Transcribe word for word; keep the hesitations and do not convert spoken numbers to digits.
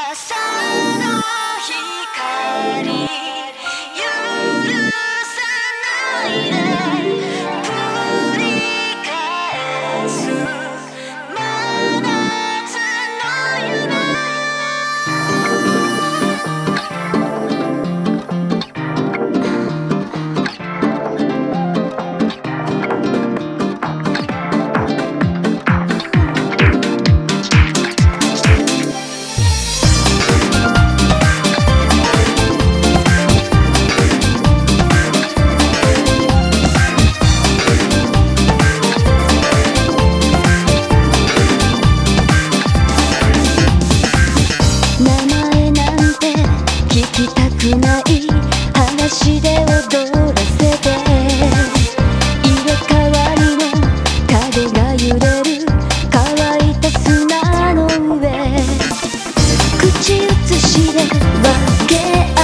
朝の光許さないで繰り返す真夏の夢話で踊らせて入れ替わりの影が揺れる乾いた砂の上口移しで分け合